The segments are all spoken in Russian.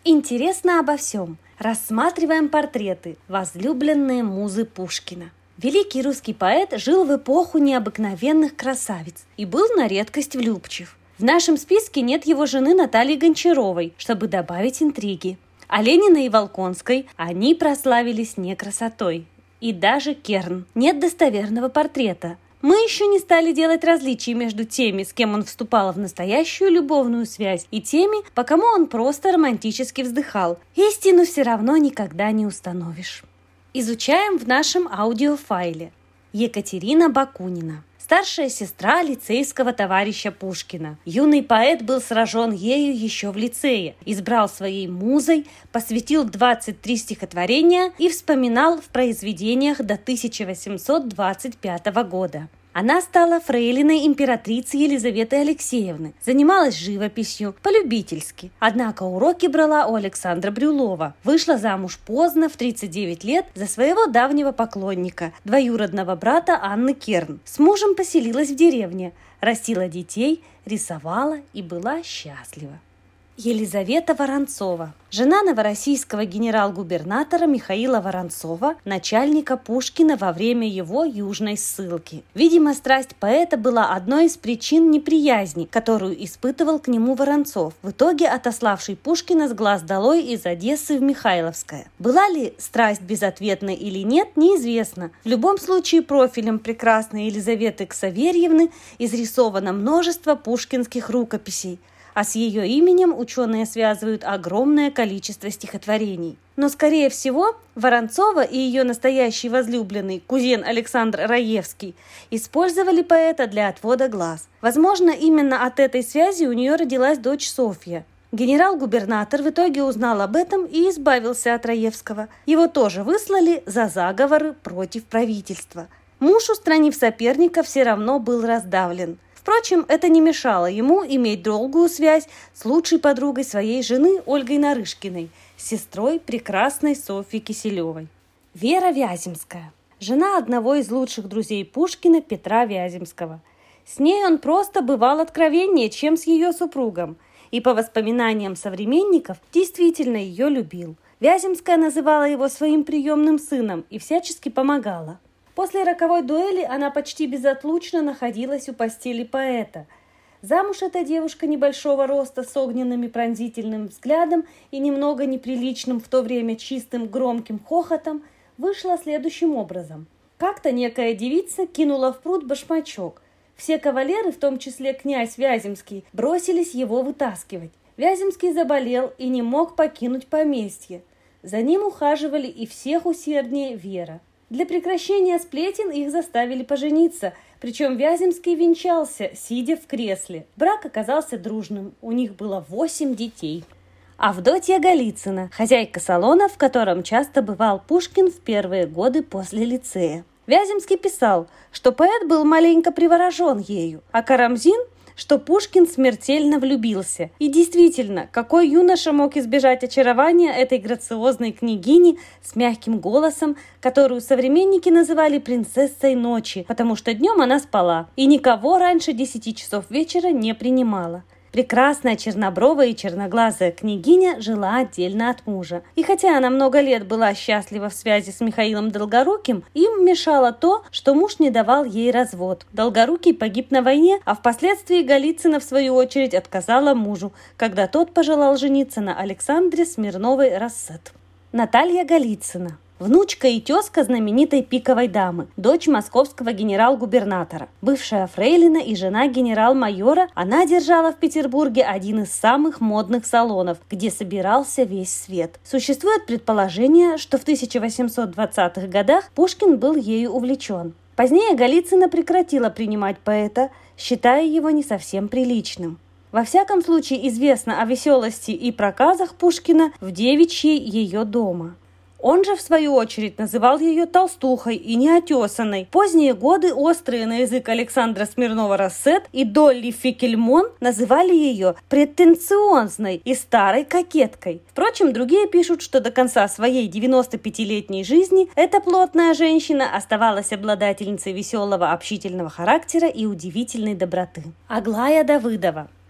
Интересно обо всем. Рассматриваем портреты возлюбленные музы Пушкина. Великий русский поэт жил в эпоху необыкновенных красавиц и был на редкость влюбчив. В нашем списке нет его жены Натальи Гончаровой, чтобы добавить интриги. А Ленина и Волконской они прославились не красотой. И даже Керн. Нет достоверного портрета. Мы еще не стали делать различий между теми, с кем он вступал в настоящую любовную связь, и теми, по кому он просто романтически вздыхал. Истину все равно никогда не установишь. Изучаем в нашем аудиофайле. Екатерина Бакунина. Старшая сестра лицейского товарища Пушкина. Юный поэт был сражен ею еще в лицее, избрал своей музой, посвятил 23 стихотворения и вспоминал в произведениях до 1825 года. Она стала фрейлиной императрицы Елизаветы Алексеевны, занималась живописью, полюбительски. Однако уроки брала у Александра Брюлова. Вышла замуж поздно, в 39 лет, за своего давнего поклонника, двоюродного брата Анны Керн. С мужем поселилась в деревне, растила детей, рисовала и была счастлива. Елизавета Воронцова. Жена новороссийского генерал-губернатора Михаила Воронцова, начальника Пушкина во время его южной ссылки. Видимо, страсть поэта была одной из причин неприязни, которую испытывал к нему Воронцов, в итоге отославший Пушкина с глаз долой из Одессы в Михайловское. Была ли страсть безответной или нет, неизвестно. В любом случае профилем прекрасной Елизаветы Ксаверьевны изрисовано множество пушкинских рукописей, а с ее именем ученые связывают огромное количество стихотворений. Но, скорее всего, Воронцова и ее настоящий возлюбленный, кузен Александр Раевский, использовали поэта для отвода глаз. Возможно, именно от этой связи у нее родилась дочь Софья. Генерал-губернатор в итоге узнал об этом и избавился от Раевского. Его тоже выслали за заговоры против правительства. Муж, устранив соперника, все равно был раздавлен. Впрочем, это не мешало ему иметь долгую связь с лучшей подругой своей жены Ольгой Нарышкиной, сестрой прекрасной Софьи Киселевой. Вера Вяземская. Жена одного из лучших друзей Пушкина Петра Вяземского. С ней он просто бывал откровеннее, чем с ее супругом, и по воспоминаниям современников действительно ее любил. Вяземская называла его своим приемным сыном и всячески помогала. После роковой дуэли она почти безотлучно находилась у постели поэта. Замуж эта девушка небольшого роста с огненным и пронзительным взглядом и немного неприличным в то время чистым громким хохотом вышла следующим образом. Как-то некая девица кинула в пруд башмачок. Все кавалеры, в том числе князь Вяземский, бросились его вытаскивать. Вяземский заболел и не мог покинуть поместье. За ним ухаживали и всех усерднее Вера. Для прекращения сплетен их заставили пожениться, причем Вяземский венчался, сидя в кресле. Брак оказался дружным, у них было 8 детей. Авдотья Голицына, хозяйка салона, в котором часто бывал Пушкин в первые годы после лицея. Вяземский писал, что поэт был маленько приворожен ею, а Карамзин, что Пушкин смертельно влюбился. И действительно, какой юноша мог избежать очарования этой грациозной княгини с мягким голосом, которую современники называли принцессой ночи, потому что днем она спала и никого раньше 10 часов вечера не принимала. Прекрасная чернобровая и черноглазая княгиня жила отдельно от мужа. И хотя она много лет была счастлива в связи с Михаилом Долгоруким, им мешало то, что муж не давал ей развод. Долгорукий погиб на войне, а впоследствии Голицына, в свою очередь, отказала мужу, когда тот пожелал жениться на Александре Смирновой-Рассет. Наталья Голицына. Внучка и тезка знаменитой пиковой дамы, дочь московского генерал-губернатора. Бывшая фрейлина и жена генерал-майора, она держала в Петербурге один из самых модных салонов, где собирался весь свет. Существует предположение, что в 1820-х годах Пушкин был ею увлечен. Позднее Голицына прекратила принимать поэта, считая его не совсем приличным. Во всяком случае известно о веселости и проказах Пушкина в девичьей ее дома. Он же, в свою очередь, называл ее толстухой и неотесанной. В поздние годы острые на язык Александра Смирнова-Рассет и Долли Фикельмон называли ее претенциозной и старой кокеткой. Впрочем, другие пишут, что до конца своей 95-летней жизни эта плотная женщина оставалась обладательницей веселого общительного характера и удивительной доброты. Аглая Давыдова.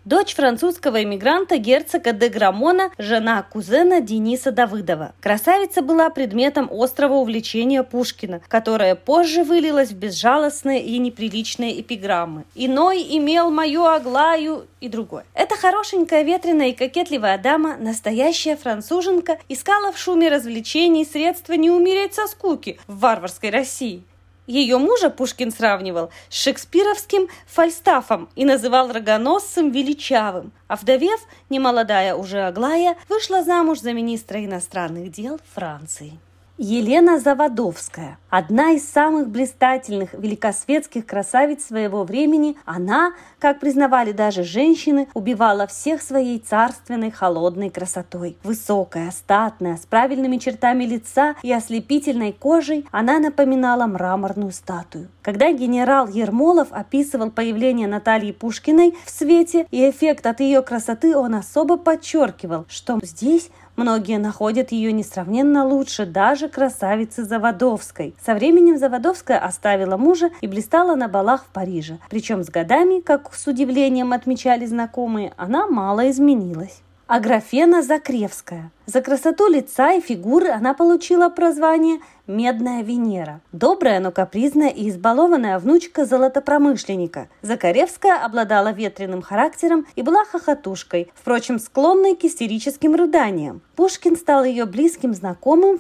дочь французского эмигранта герцога де Грамона, жена кузена Дениса Давыдова. Красавица была предметом острого увлечения Пушкина, которое позже вылилось в безжалостные и неприличные эпиграммы. «Иной имел мою Аглаю» и другое. Эта хорошенькая, ветреная и кокетливая дама, настоящая француженка, искала в шуме развлечений средства не умереть со скуки в варварской России. Ее мужа Пушкин сравнивал с шекспировским Фальстафом и называл рогоносцем величавым. А вдовев, немолодая уже Аглая вышла замуж за министра иностранных дел Франции. Елена Заводовская, одна из самых блистательных великосветских красавиц своего времени, она, как признавали даже женщины, убивала всех своей царственной холодной красотой. Высокая, статная, с правильными чертами лица и ослепительной кожей, она напоминала мраморную статую. Когда генерал Ермолов описывал появление Натальи Пушкиной в свете и эффект от ее красоты, он особо подчеркивал, что здесь многие находят ее несравненно лучше даже красавицы Заводовской. Со временем Заводовская оставила мужа и блистала на балах в Париже. Причем с годами, как с удивлением отмечали знакомые, она мало изменилась. Аграфена Закревская. За красоту лица и фигуры она получила прозвание «Медная Венера». Добрая, но капризная и избалованная внучка золотопромышленника. Закаревская обладала ветреным характером и была хохотушкой, впрочем, склонной к истерическим рыданиям. Пушкин стал ее близким знакомым в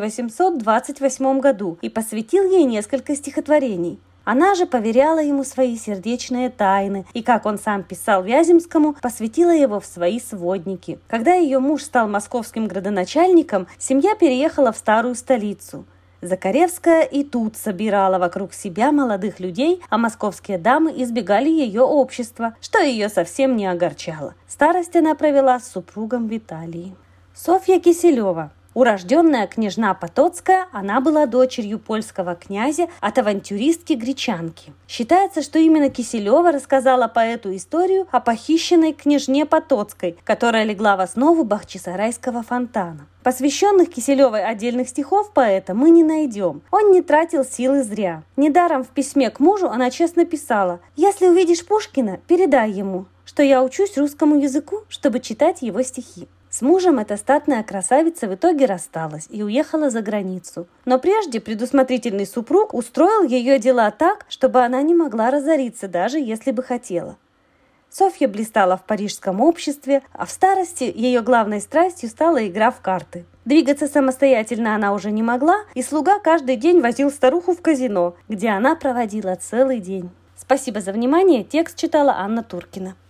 1828 году и посвятил ей несколько стихотворений. Она же поверяла ему свои сердечные тайны и, как он сам писал Вяземскому, посвятила его в свои сводники. Когда ее муж стал московским градоначальником, семья переехала в старую столицу. Закаревская и тут собирала вокруг себя молодых людей, а московские дамы избегали ее общества, что ее совсем не огорчало. Старость она провела с супругом в Италии. Софья Киселева. Урожденная княжна Потоцкая, она была дочерью польского князя от авантюристки-гречанки. Считается, что именно Киселева рассказала поэту историю о похищенной княжне Потоцкой, которая легла в основу Бахчисарайского фонтана. Посвященных Киселевой отдельных стихов поэта мы не найдем. Он не тратил силы зря. Недаром в письме к мужу она честно писала: «Если увидишь Пушкина, передай ему, что я учусь русскому языку, чтобы читать его стихи». С мужем эта статная красавица в итоге рассталась и уехала за границу. Но прежде предусмотрительный супруг устроил ее дела так, чтобы она не могла разориться, даже если бы хотела. Софья блистала в парижском обществе, а в старости ее главной страстью стала игра в карты. Двигаться самостоятельно она уже не могла, и слуга каждый день возил старуху в казино, где она проводила целый день. Спасибо за внимание. Текст читала Анна Туркина.